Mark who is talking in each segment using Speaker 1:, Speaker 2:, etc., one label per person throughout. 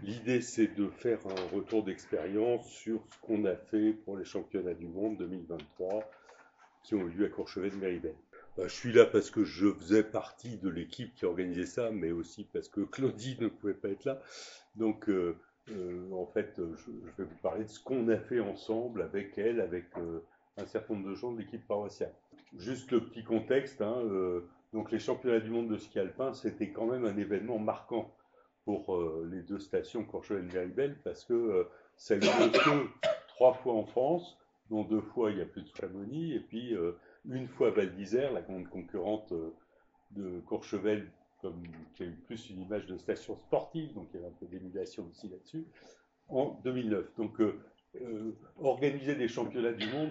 Speaker 1: L'idée, c'est de faire un retour d'expérience sur ce qu'on a fait pour les championnats du monde 2023 qui ont eu lieu à Courchevel de Méribel. Je suis là parce que je faisais partie de l'équipe qui organisait ça, mais aussi parce que Claudie ne pouvait pas être là. Donc, en fait, je vais vous parler de ce qu'on a fait ensemble avec elle, avec un certain nombre de gens de l'équipe paroissiale. Juste le petit contexte, hein, donc les championnats du monde de ski alpin, c'était quand même un événement marquant pour les deux stations Courchevel et Méribel, parce que ça a eu lieu que 3 fois en France, dont 2 fois il y a plus de Chamonix, et puis une fois Val d'Isère, la grande concurrente de Courchevel, comme, qui a eu plus une image de station sportive, donc il y avait un peu d'émulation aussi là-dessus, en 2009. Donc organiser des championnats du monde,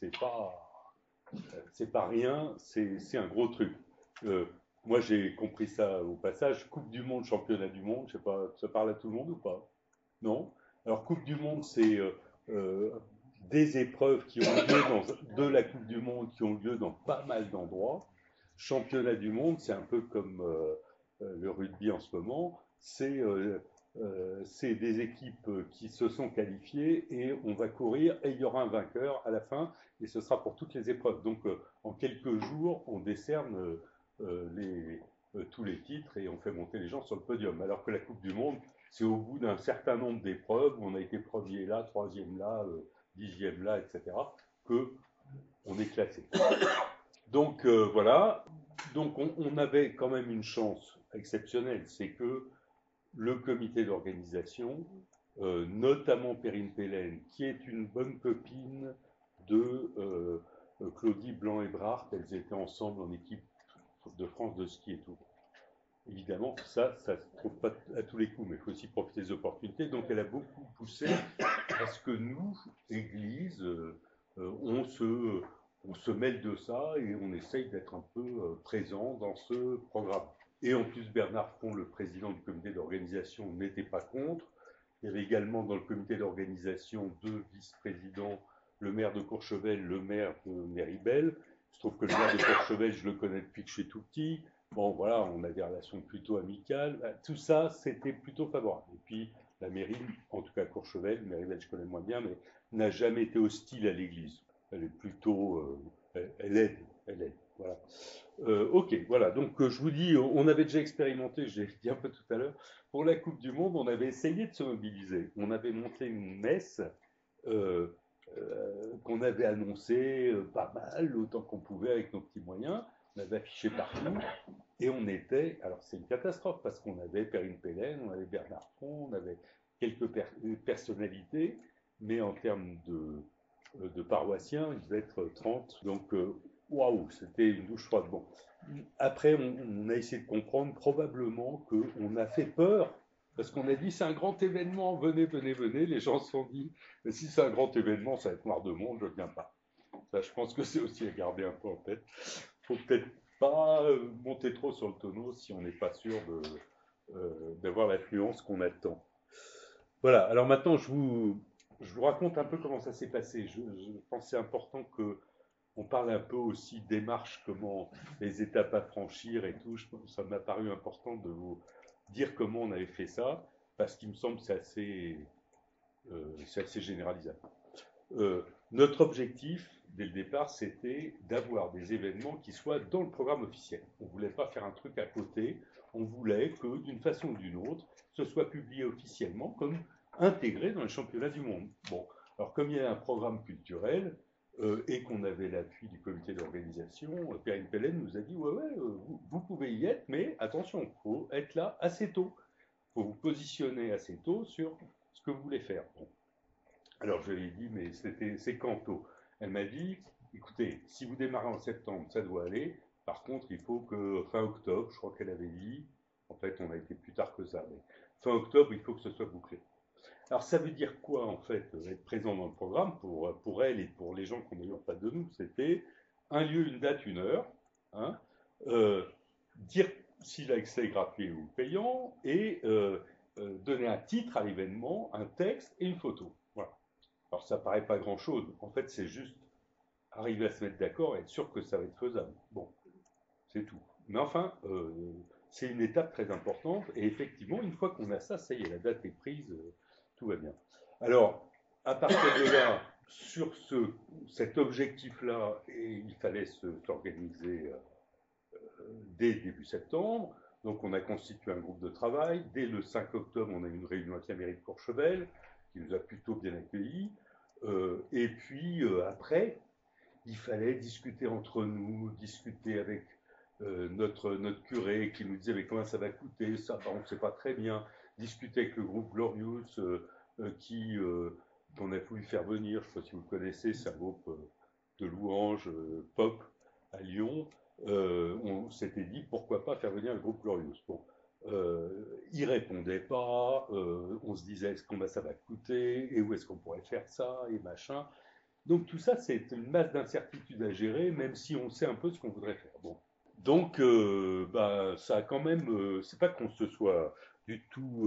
Speaker 1: c'est pas rien, c'est un gros truc. Euh, Moi, j'ai compris ça au passage. Coupe du Monde, championnat du monde, je sais pas, ça parle à tout le monde ou pas? Non? Alors, Coupe du Monde, c'est euh, des épreuves qui ont lieu de la Coupe du Monde qui ont lieu dans pas mal d'endroits. Championnat du monde, c'est un peu comme le rugby en ce moment. C'est des équipes qui se sont qualifiées et on va courir et il y aura un vainqueur à la fin et ce sera pour toutes les épreuves. Donc en quelques jours, on décerne tous les titres et on fait monter les gens sur le podium. Alors que la Coupe du Monde, c'est au bout d'un certain nombre d'épreuves où on a été premier là, troisième là, 10e là, etc., que on est classé. Donc voilà, donc on avait quand même une chance exceptionnelle, c'est que le comité d'organisation, notamment Perrine Pellen, qui est une bonne copine de Claudie Blanc-Hébrard, elles étaient ensemble en équipe de France de ski et tout. Évidemment, ça ne se trouve pas à tous les coups, mais il faut aussi profiter des opportunités. Donc, elle a beaucoup poussé à ce que nous, Église, on se mêle de ça et on essaye d'être un peu présent dans ce programme. Et en plus, Bernard Font, le président du comité d'organisation, n'était pas contre. Il y avait également dans le comité d'organisation 2 vice-présidents, le maire de Courchevel, le maire de Méribel. Je trouve que le maire de Courchevel, je le connais depuis que je suis tout petit. Bon, voilà, on a des relations plutôt amicales. Tout ça, c'était plutôt favorable. Et puis, la mairie, en tout cas Courchevel, Méribel, je connais moins bien, mais n'a jamais été hostile à l'Église. Elle est plutôt, elle aide. Voilà. Ok, voilà. Donc je vous dis, on avait déjà expérimenté, j'ai dit un peu tout à l'heure, pour la Coupe du Monde, on avait essayé de se mobiliser. On avait monté une messe euh, qu'on avait annoncée pas mal, autant qu'on pouvait avec nos petits moyens. On avait affiché partout et on était. Alors c'est une catastrophe parce qu'on avait Perrine Pellen, on avait Bernard Font, on avait quelques personnalités, mais en termes de paroissiens, il devait être 30. Donc waouh, c'était une douche froide. Bon, après, on a essayé de comprendre probablement qu'on a fait peur parce qu'on a dit c'est un grand événement, venez, venez, venez. Les gens se sont dit, mais si c'est un grand événement, ça va être noir de monde, je ne viens pas. Ça, je pense que c'est aussi à garder un peu en tête. Il ne faut peut-être pas monter trop sur le tonneau si on n'est pas sûr d'avoir l'affluence qu'on attend. Voilà, alors maintenant, je vous raconte un peu comment ça s'est passé. Je pense que c'est important que on parle un peu aussi démarche, comment les étapes à franchir et tout. Ça m'a paru important de vous dire comment on avait fait ça, parce qu'il me semble que c'est assez généralisable. Notre objectif, dès le départ, c'était d'avoir des événements qui soient dans le programme officiel. On ne voulait pas faire un truc à côté, on voulait que, d'une façon ou d'une autre, ce soit publié officiellement comme intégré dans les championnats du monde. Bon, alors comme il y a un programme culturel, et qu'on avait l'appui du comité d'organisation, Perrine Pellen nous a dit ouais, ouais, vous pouvez y être, mais attention, il faut être là assez tôt. Il faut vous positionner assez tôt sur ce que vous voulez faire. Bon. Alors je lui ai dit, mais c'est quand tôt? Elle m'a dit, écoutez, si vous démarrez en septembre, ça doit aller. Par contre, il faut que fin octobre, je crois qu'elle avait dit, en fait, on a été plus tard que ça, mais fin octobre, il faut que ce soit bouclé. Alors ça veut dire quoi en fait, être présent dans le programme pour elle et pour les gens qu'on n'a eu en face de nous? C'était un lieu, une date, une heure, hein, dire si l'accès est gratuit ou payant et donner un titre à l'événement, un texte et une photo. Voilà. Alors ça paraît pas grand-chose, en fait c'est juste arriver à se mettre d'accord et être sûr que ça va être faisable. Bon, c'est tout. Mais enfin, c'est une étape très importante. Et effectivement, une fois qu'on a ça, ça y est, la date est prise, tout va bien. Alors, à partir de là, sur cet objectif-là, il fallait s'organiser dès début septembre. Donc, on a constitué un groupe de travail. Dès le 5 octobre, on a eu une réunion avec la mairie de Courchevel, qui nous a plutôt bien accueillis. Et puis, après, il fallait discuter entre nous, discuter avec notre curé qui nous disait mais comment ça va coûter, ça on ne sait pas très bien, discuter avec le groupe Glorious qu'on a voulu faire venir, je ne sais pas si vous le connaissez, c'est un groupe de louanges pop à Lyon. On s'était dit pourquoi pas faire venir le groupe Glorious. Bon, ils répondaient pas, on se disait est-ce que ça va coûter et où est-ce qu'on pourrait faire ça et machin. Donc tout ça, c'est une masse d'incertitudes à gérer, même si on sait un peu ce qu'on voudrait faire. Bon. Donc, ça a quand même, c'est pas qu'on se soit du tout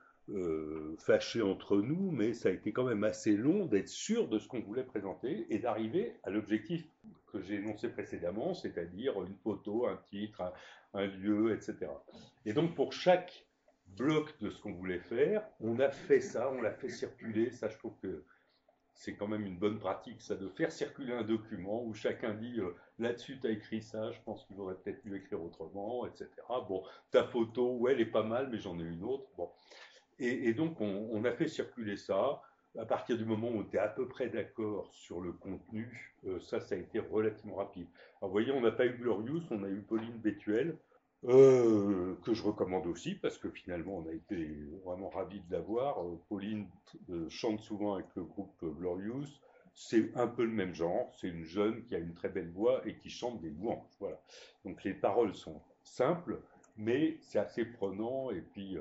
Speaker 1: fâché entre nous, mais ça a été quand même assez long d'être sûr de ce qu'on voulait présenter et d'arriver à l'objectif que j'ai énoncé précédemment, c'est-à-dire une photo, un titre, un lieu, etc. Et donc pour chaque bloc de ce qu'on voulait faire, on a fait ça, on l'a fait circuler. Ça, je trouve que c'est quand même une bonne pratique, ça, de faire circuler un document où chacun dit là-dessus, tu as écrit ça, je pense qu'il aurait peut-être mieux écrire autrement, etc. Bon, ta photo, ouais, elle est pas mal, mais j'en ai une autre. Bon. Et donc, on a fait circuler ça. À partir du moment où on était à peu près d'accord sur le contenu, ça a été relativement rapide. Alors, vous voyez, on n'a pas eu Glorious, on a eu Pauline Bétuel, que je recommande aussi parce que finalement on a été vraiment ravis de la voir. Pauline chante souvent avec le groupe Glorious. C'est un peu le même genre. C'est une jeune qui a une très belle voix et qui chante des louanges. Voilà. Donc les paroles sont simples, mais c'est assez prenant et puis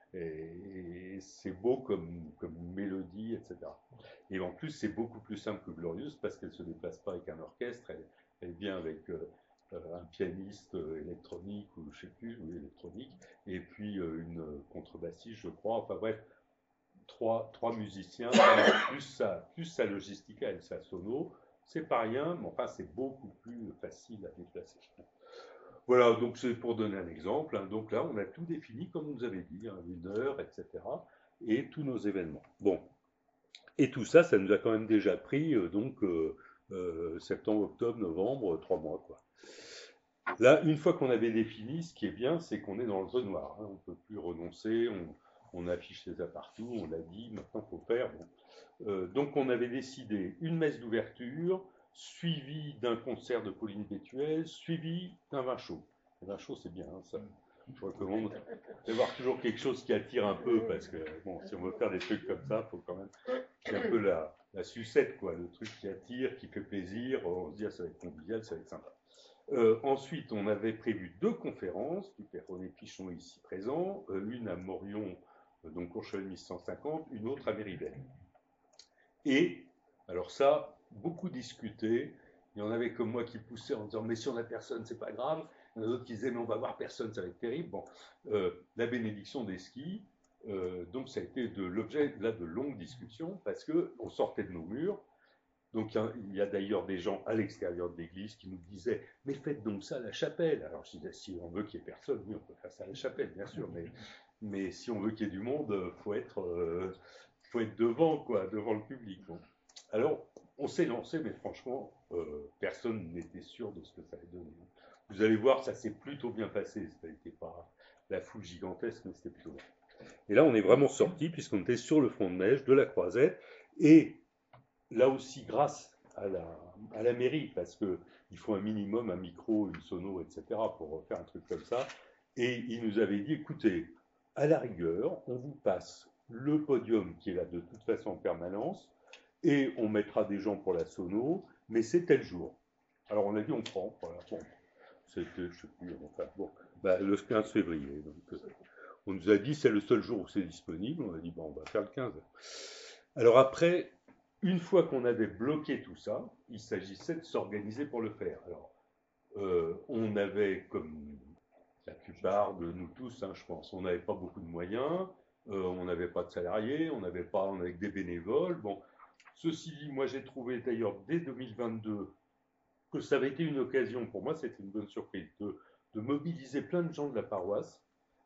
Speaker 1: et c'est beau comme mélodie, etc. Et en plus, c'est beaucoup plus simple que Glorious parce qu'elle ne se déplace pas avec un orchestre. Elle vient avec un pianiste électronique ou je sais plus, ou électronique, et puis une contrebassiste, je crois. Enfin bref, trois musiciens, plus sa logistique, sa sono, c'est pas rien, mais enfin c'est beaucoup plus facile à déplacer. Voilà, donc c'est pour donner un exemple. Hein. Donc là, on a tout défini comme on nous avait dit, hein, une heure, etc. Et tous nos événements. Bon, et tout ça, ça nous a quand même déjà pris septembre, octobre, novembre, 3 mois, quoi. Là, une fois qu'on avait défini, ce qui est bien, c'est qu'on est dans le zone noir. Hein. On ne peut plus renoncer, on affiche ça partout, on l'a dit, maintenant il faut faire. Bon. Donc on avait décidé une messe d'ouverture, suivie d'un concert de Pauline Bétuel, suivi d'un vin chaud. Le vin chaud, c'est bien, hein, ça. Je recommande d'avoir toujours quelque chose qui attire un peu, parce que bon, si on veut faire des trucs comme ça, il faut quand même qu'il y ait un peu la sucette, quoi, le truc qui attire, qui fait plaisir. On se dit, ah, ça va être convivial, ça va être sympa. Ensuite, on avait prévu 2 conférences, du père René Pichon ici présent, une à Morion, donc Courchevel 1150, une autre à Méribel. Et, alors ça, beaucoup discuté, il y en avait comme moi qui poussaient en disant, mais si on n'a personne, c'est pas grave. Il y en a d'autres qui disaient, mais on va voir personne, ça va être terrible. Bon, la bénédiction des skis, donc ça a été l'objet là de longues discussions, parce qu'on sortait de nos murs. Donc il y a d'ailleurs des gens à l'extérieur de l'église qui nous disaient mais faites donc ça à la chapelle. Alors je disais si on veut qu'il n'y ait personne, oui on peut faire ça à la chapelle bien sûr, mais si on veut qu'il y ait du monde, faut être devant quoi, devant le public. Bon. Alors on s'est lancé, mais franchement personne n'était sûr de ce que ça allait donner. Vous allez voir, ça s'est plutôt bien passé. Ça n'était pas la foule gigantesque, mais c'était plutôt bien. Et là on est vraiment sorti puisqu'on était sur le front de neige de la Croisette et là aussi grâce à la mairie, parce qu'il faut un minimum, un micro, une sono, etc., pour faire un truc comme ça. Et il nous avait dit, écoutez, à la rigueur, on vous passe le podium qui est là de toute façon en permanence, et on mettra des gens pour la sono, mais c'est tel jour. Alors on a dit, on prend, voilà, bon. C'était, je sais plus, enfin, bon, le 15 février. Donc, on nous a dit, c'est le seul jour où c'est disponible. On a dit, bon, on va faire le 15. Alors après, une fois qu'on avait bloqué tout ça, il s'agissait de s'organiser pour le faire. Alors, on avait, comme la plupart de nous tous, hein, je pense, on n'avait pas beaucoup de moyens, on n'avait pas de salariés, on avait que des bénévoles. Bon, ceci dit, moi j'ai trouvé d'ailleurs dès 2022 que ça avait été une occasion, pour moi c'était une bonne surprise, de mobiliser plein de gens de la paroisse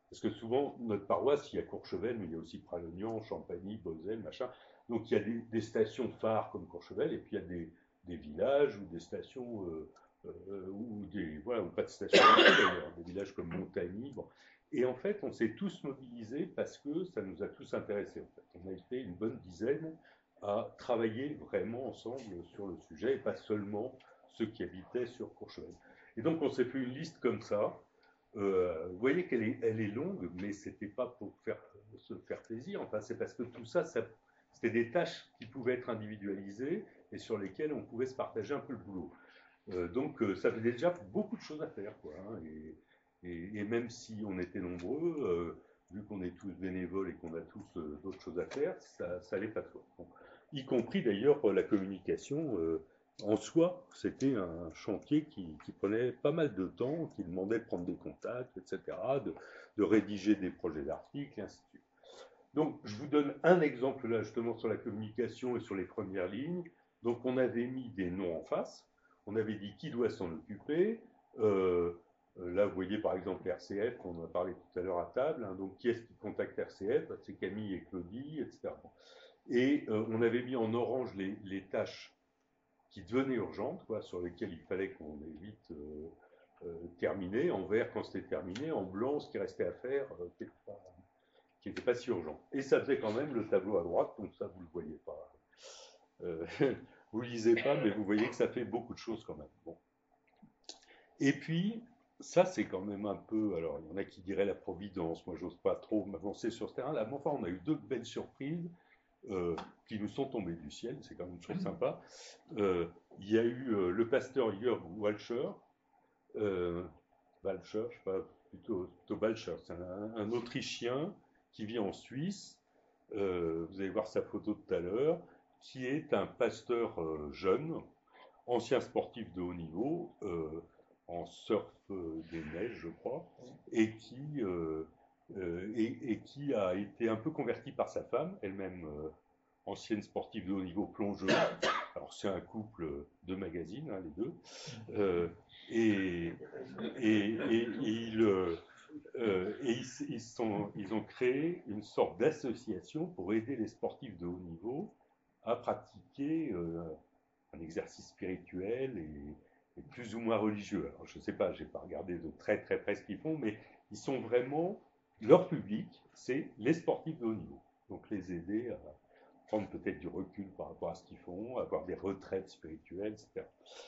Speaker 1: Parce que souvent, notre paroisse, il y a Courchevel, mais il y a aussi Pralognan, Champagny, Beauzelle, machin. Donc il y a des stations phares comme Courchevel, et puis il y a des villages ou des stations, ou voilà, ou pas de stations, d'ailleurs, des villages comme Montagny. Bon. Et en fait, on s'est tous mobilisés parce que ça nous a tous intéressés. En fait. On a été une bonne dizaine à travailler vraiment ensemble sur le sujet, et pas seulement ceux qui habitaient sur Courchevel. Et donc on s'est fait une liste comme ça. Vous voyez elle est longue, mais c'était pas pour se faire plaisir. Enfin, c'est parce que tout ça, c'était des tâches qui pouvaient être individualisées et sur lesquelles on pouvait se partager un peu le boulot. Donc, ça faisait déjà beaucoup de choses à faire, quoi. Hein, et même si on était nombreux, vu qu'on est tous bénévoles et qu'on a tous d'autres choses à faire, ça allait pas trop. Bon. Y compris d'ailleurs la communication. En soi, c'était un chantier qui prenait pas mal de temps, qui demandait de prendre des contacts, etc., de rédiger des projets d'articles, et ainsi de suite. Donc, je vous donne un exemple là, justement, sur la communication et sur les premières lignes. Donc, on avait mis des noms en face, on avait dit qui doit s'en occuper. Là, vous voyez par exemple RCF, on en a parlé tout à l'heure à table. Hein, donc, qui est-ce qui contacte RCF? C'est Camille et Claudie, etc. Et on avait mis en orange les tâches qui devenaient urgentes, quoi, sur lesquelles il fallait qu'on ait vite terminé, en vert quand c'était terminé, en blanc ce qui restait à faire, qui n'était pas si urgent. Et ça faisait quand même le tableau à droite, donc ça vous ne le voyez pas. Vous ne lisez pas, mais vous voyez que ça fait beaucoup de choses quand même. Bon. Et puis, ça c'est quand même un peu, alors il y en a qui diraient la providence, moi j'ose pas trop m'avancer sur ce terrain-là, mais enfin on a eu deux belles surprises qui nous sont tombées du ciel, c'est quand même une chose sympa. Il y a eu le pasteur Jörg Walcher, Walcher, je sais pas, plutôt Walcher, c'est un Autrichien qui vit en Suisse, vous allez voir sa photo tout à l'heure, qui est un pasteur jeune, ancien sportif de haut niveau, en surf des neiges, je crois, et qui a été un peu converti par sa femme, elle-même ancienne sportive de haut niveau plongeuse. Alors c'est un couple de magazines, hein, les deux. Et ils ont créé une sorte d'association pour aider les sportifs de haut niveau à pratiquer un exercice spirituel et plus ou moins religieux. Alors, je ne sais pas, je n'ai pas regardé de très très près ce qu'ils font, mais ils sont vraiment, leur public, c'est les sportifs de haut niveau. Donc les aider à prendre peut-être du recul par rapport à ce qu'ils font, avoir des retraites spirituelles, etc.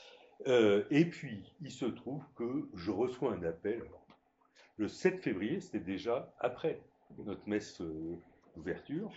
Speaker 1: Et puis, il se trouve que je reçois un appel, alors, le 7 février, c'était déjà après notre messe d'ouverture,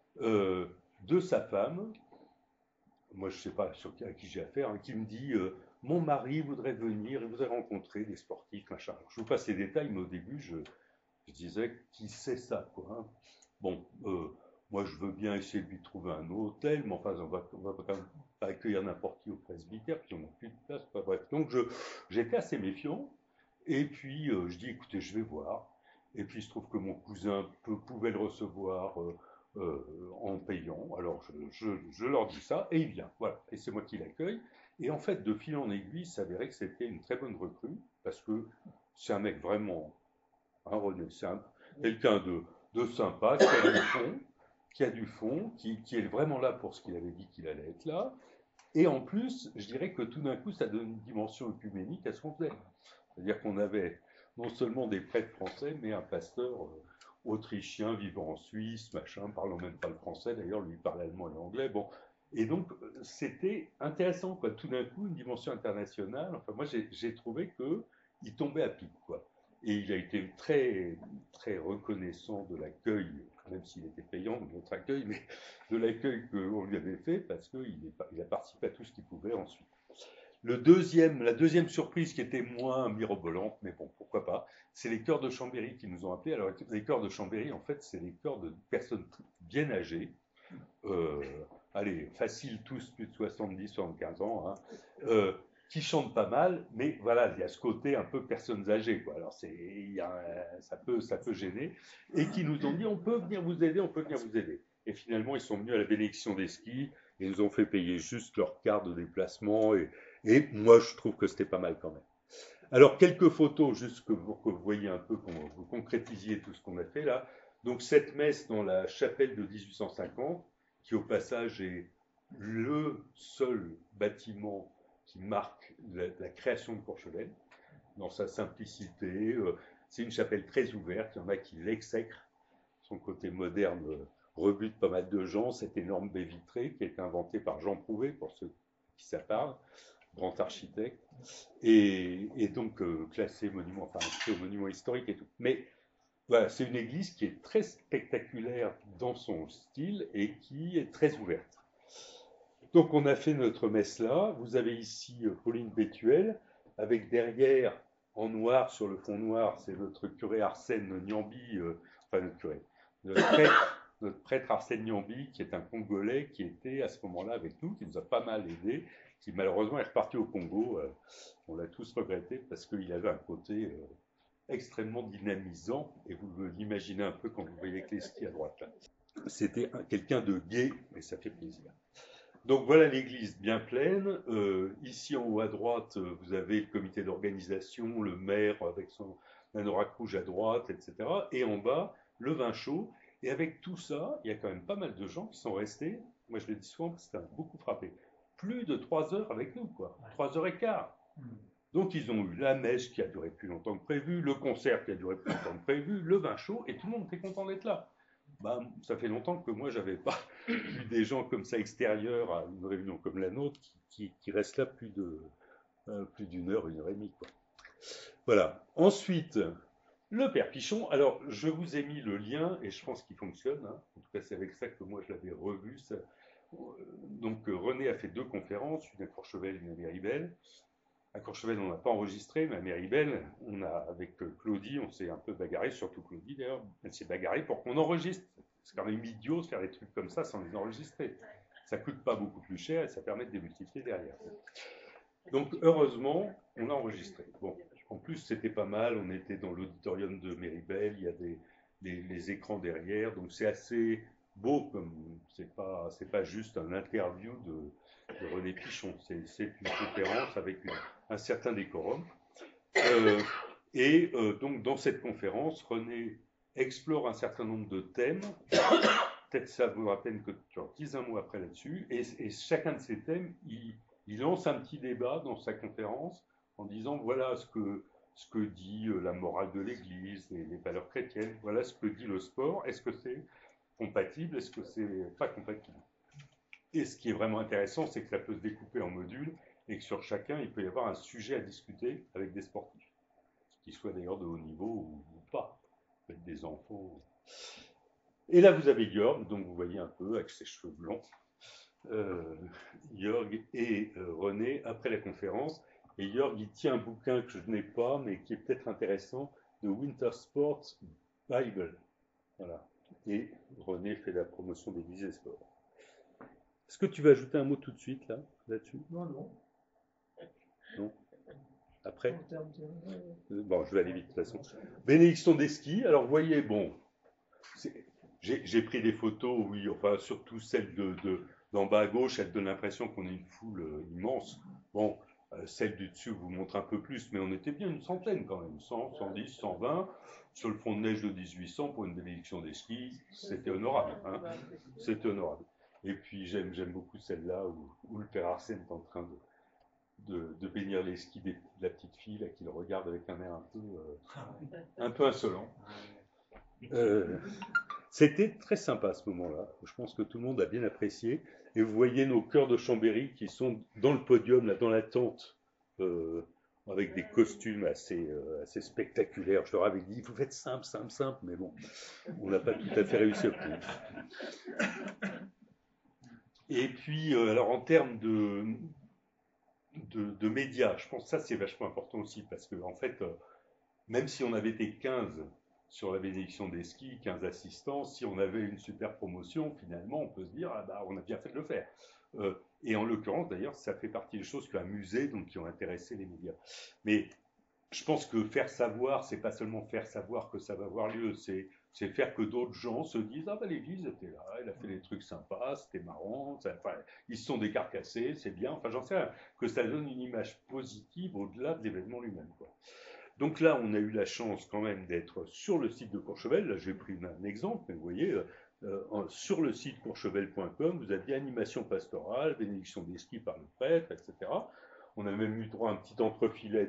Speaker 1: de sa femme, moi je ne sais pas à qui j'ai affaire, hein, qui me dit mon mari voudrait venir, il voudrait rencontrer des sportifs, machin. Alors, je vous passe les détails, mais au début, je disais qui c'est ça, quoi. Hein. Bon, moi je veux bien essayer de lui trouver un hôtel, mais enfin, on va quand même pas accueillir n'importe qui au presbytère, puis on n'a plus de place, pas bref. Donc j'étais assez méfiant, et puis je dis écoutez, je vais voir. Et puis il se trouve que mon cousin pouvait le recevoir en payant. Alors je leur dis ça, et il vient. Voilà, et c'est moi qui l'accueille. Et en fait, de fil en aiguille, il s'avérait que c'était une très bonne recrue, parce que c'est un mec vraiment, hein, René, c'est quelqu'un de sympa, qui a du fond, qui est vraiment là pour ce qu'il avait dit qu'il allait être là. Et en plus, je dirais que tout d'un coup, ça donne une dimension œcuménique à ce qu'on faisait. C'est-à-dire qu'on avait non seulement des prêtres français, mais un pasteur autrichien vivant en Suisse, machin, parlant même pas le français, d'ailleurs, lui il parle allemand et anglais. Bon. Et donc, c'était intéressant, quoi. Tout d'un coup, une dimension internationale. Enfin, moi, j'ai trouvé qu'il tombait à pic, quoi. Et il a été très, très reconnaissant de l'accueil, même s'il était payant, de notre accueil, mais de l'accueil qu'on lui avait fait, parce qu'il a participé à tout ce qu'il pouvait ensuite. La deuxième surprise qui était moins mirobolante, mais bon, pourquoi pas, c'est les chœurs de Chambéry qui nous ont appelés. Alors, les chœurs de Chambéry, en fait, c'est les chœurs de personnes bien âgées, allez, facile tous, plus de 70, 75 ans, hein, qui chantent pas mal, mais voilà, il y a ce côté un peu personnes âgées, quoi. Alors, ça peut gêner, et qui nous ont dit, on peut venir vous aider, on peut venir vous aider. Et finalement, ils sont venus à la bénédiction des skis, et nous ont fait payer juste leur carte de déplacement, et moi, je trouve que c'était pas mal quand même. Alors, quelques photos, juste pour que vous voyez un peu, qu'on vous concrétisiez tout ce qu'on a fait là. Donc, cette messe dans la chapelle de 1850, qui au passage est le seul bâtiment qui marque la création de Courchevel, dans sa simplicité. C'est une chapelle très ouverte, il y en a qui l'exècrent. Son côté moderne rebute pas mal de gens. Cette énorme baie vitrée qui a été inventée par Jean Prouvé, pour ceux qui ça parle, grand architecte, et donc classé monument, enfin inscrit au monument historique et tout. Mais voilà, c'est une église qui est très spectaculaire dans son style et qui est très ouverte. Donc on a fait notre messe là. Vous avez ici Pauline Bétuel, avec derrière, en noir, sur le fond noir, c'est notre curé Arsène Niambi, enfin notre curé, notre prêtre Arsène Niambi, qui est un Congolais qui était à ce moment-là avec nous, qui nous a pas mal aidés, qui malheureusement est reparti au Congo. On l'a tous regretté parce qu'il avait un côté extrêmement dynamisant, et vous l'imaginez un peu quand vous voyez avec les skis à droite là. C'était quelqu'un de gai, et ça fait plaisir. Donc voilà l'église bien pleine. Ici en haut à droite, vous avez le comité d'organisation, le maire avec son anorak rouge à droite, etc. Et en bas, le vin chaud. Et avec tout ça, il y a quand même pas mal de gens qui sont restés. Moi, je le dis souvent parce que ça m'a beaucoup frappé. Plus de 3 heures avec nous, quoi. 3 heures et quart. Donc ils ont eu la messe qui a duré plus longtemps que prévu, le concert qui a duré plus longtemps que prévu, le vin chaud, et tout le monde était content d'être là. Ben, ça fait longtemps que moi, j'avais pas vu des gens comme ça extérieurs à une réunion comme la nôtre qui restent là plus d'une heure, 1 heure et demie, quoi. Voilà. Ensuite, le Père Pichon. Alors, je vous ai mis le lien et je pense qu'il fonctionne, hein. En tout cas, c'est avec ça que moi je l'avais revu. Donc, René a fait 2 conférences, une à Courchevel, une à Méribel. À Courchevel, on n'a pas enregistré, mais à Méribel, avec Claudie, on s'est un peu bagarré, surtout Claudie d'ailleurs, elle s'est bagarrée pour qu'on enregistre. C'est quand même idiot de faire des trucs comme ça sans les enregistrer. Ça coûte pas beaucoup plus cher et ça permet de démultiplier derrière. Donc heureusement, on a enregistré. Bon, en plus c'était pas mal, on était dans l'auditorium de Méribel, il y a les écrans derrière, donc c'est assez beau, comme c'est pas juste un interview de René Pichon, c'est une conférence avec un certain décorum. Donc dans cette conférence, René explore un certain nombre de thèmes. Peut-être ça vaut la peine que tu en dises un mot après là-dessus. Et chacun de ces thèmes, il lance un petit débat dans sa conférence en disant voilà ce que dit la morale de l'Église, les valeurs chrétiennes, voilà ce que dit le sport. Est-ce que c'est compatible, est-ce que c'est pas compatible? Et ce qui est vraiment intéressant, c'est que ça peut se découper en modules et que sur chacun, il peut y avoir un sujet à discuter avec des sportifs, qu'ils soient d'ailleurs de haut niveau ou pas, avec des enfants. Et là, vous avez Jörg, donc vous voyez un peu avec ses cheveux blonds, Jörg et René après la conférence. Et Jörg, il tient un bouquin que je n'ai pas, mais qui est peut-être intéressant, de Winter Sports Bible. Voilà. Et René fait la promotion des Lisez Sports. Est-ce que tu vas ajouter un mot tout de suite là-dessus?
Speaker 2: Non.
Speaker 1: Non. Après? Bon, je vais aller vite de toute façon. Bénédiction des skis. Alors, vous voyez, bon, j'ai pris des photos, oui, enfin, surtout celle d'en bas à gauche, elle donne l'impression qu'on est une foule immense. Bon, celle du dessus vous montre un peu plus, mais on était bien une centaine quand même, 100, 110, 120. Sur le front de neige de 1800 pour une bénédiction des skis, c'était honorable, hein. C'était honorable. Et puis j'aime beaucoup celle-là où le père Arsène est en train de bénir les skis de la petite fille là, qui le regarde avec un air un peu insolent. C'était très sympa à ce moment-là. Je pense que tout le monde a bien apprécié. Et vous voyez nos chœurs de Chambéry qui sont dans le podium, là, dans la tente, avec des costumes assez spectaculaires. Je leur avais dit, vous faites simple, mais bon, on n'a pas tout à fait réussi à obtenir. Et puis, alors en termes de médias, je pense que ça c'est vachement important aussi, parce que en fait, même si on avait été 15 sur la bénédiction des skis, 15 assistants, si on avait une super promotion, finalement, on peut se dire, ah bah, on a bien fait de le faire. Et en l'occurrence, d'ailleurs, ça fait partie des choses qui ont amusé, donc qui ont intéressé les médias. Mais je pense que faire savoir, c'est pas seulement faire savoir que ça va avoir lieu, c'est C'est faire que d'autres gens se disent ah ben Lévy, ils étaient là, il a fait des trucs sympas, c'était marrant, enfin, ils se sont décarcassés, c'est bien, enfin j'en sais rien, que ça donne une image positive au-delà de l'événement lui-même, quoi. Donc là, on a eu la chance quand même d'être sur le site de Courchevel. Là, j'ai pris un exemple, mais vous voyez, sur le site courchevel.com, vous avez animation pastorale, bénédiction des skis par le prêtre, etc. On a même eu droit à un petit entrefilet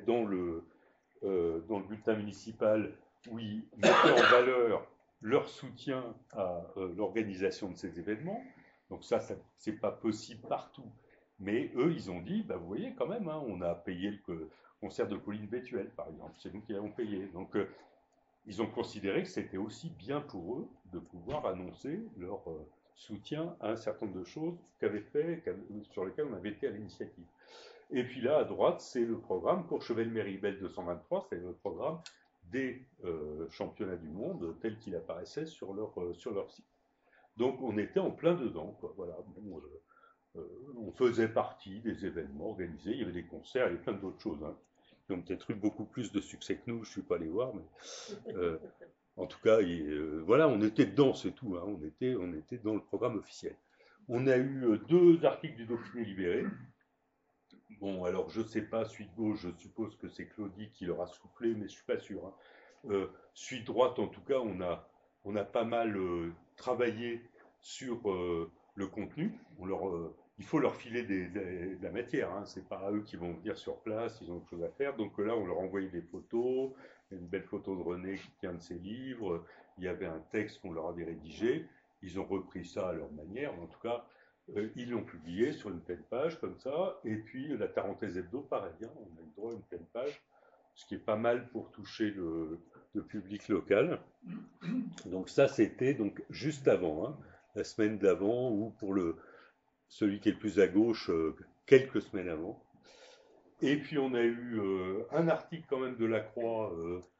Speaker 1: dans le bulletin municipal où ils mettaient en valeur leur soutien à l'organisation de ces événements. Donc ça c'est pas possible partout. Mais eux, ils ont dit, bah, vous voyez quand même, hein, on a payé le concert de Pauline Bétuel, par exemple. C'est nous qui l'avons payé. Donc ils ont considéré que c'était aussi bien pour eux de pouvoir annoncer leur soutien à un certain nombre de choses sur lesquelles on avait été à l'initiative. Et puis là, à droite, c'est le programme Courchevel-Méribel 223, c'est le programme des championnats du monde tel qu'il apparaissait sur leur site. Donc on était en plein dedans, quoi. Voilà. Bon, on faisait partie des événements organisés, il y avait des concerts, il y avait plein d'autres choses, hein, qui ont peut-être eu beaucoup plus de succès que nous, je ne suis pas allé voir, mais en tout cas, voilà, on était dedans, c'est tout, hein, on était dans le programme officiel. On a eu 2 articles du Dauphiné libéré. Bon, alors je ne sais pas, suite gauche, je suppose que c'est Claudie qui leur a soufflé, mais je ne suis pas sûr, hein. Suite droite, en tout cas, on a pas mal travaillé sur le contenu. Il faut leur filer de la matière, hein. C'est pas eux qui vont venir sur place, ils ont autre chose à faire. Donc là, on leur a envoyé des photos, une belle photo de René qui tient de ses livres. Il y avait un texte qu'on leur avait rédigé. Ils ont repris ça à leur manière, en tout cas, ils l'ont publié sur une pleine page comme ça. Et puis la Tarentaise Hebdo, pareil, hein, on a eu droit à une pleine page, ce qui est pas mal pour toucher le public local. Donc ça, c'était donc juste avant, hein, la semaine d'avant, ou pour celui qui est le plus à gauche, quelques semaines avant. Et puis on a eu un article quand même de la Croix,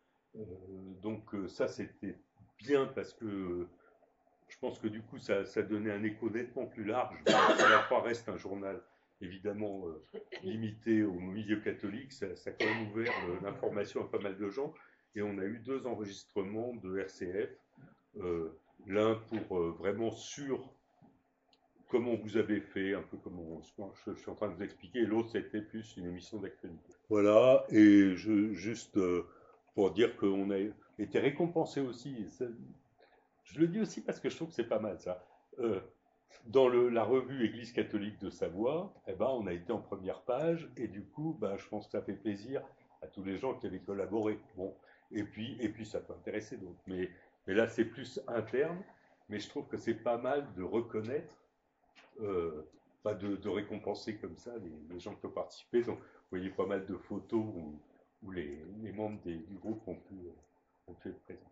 Speaker 1: donc ça c'était bien parce que je pense que du coup ça donnait un écho nettement plus large. La Croix reste un journal évidemment limité au milieu catholique, ça a quand même ouvert l'information à pas mal de gens. Et on a eu 2 enregistrements de RCF, l'un pour vraiment sur comment vous avez fait, un peu comme je suis en train de vous expliquer, et l'autre c'était plus une émission d'actualité. Voilà, et juste pour dire qu'on a été récompensé aussi, je le dis aussi parce que je trouve que c'est pas mal ça. Dans la revue Église catholique de Savoie, eh ben, on a été en première page, et du coup, ben, je pense que ça fait plaisir à tous les gens qui avaient collaboré. Bon, et puis ça peut intéresser d'autres. Mais là, c'est plus interne, mais je trouve que c'est pas mal de reconnaître, de récompenser comme ça les gens qui ont participé. Donc, vous voyez pas mal de photos où les membres du groupe ont pu être présents.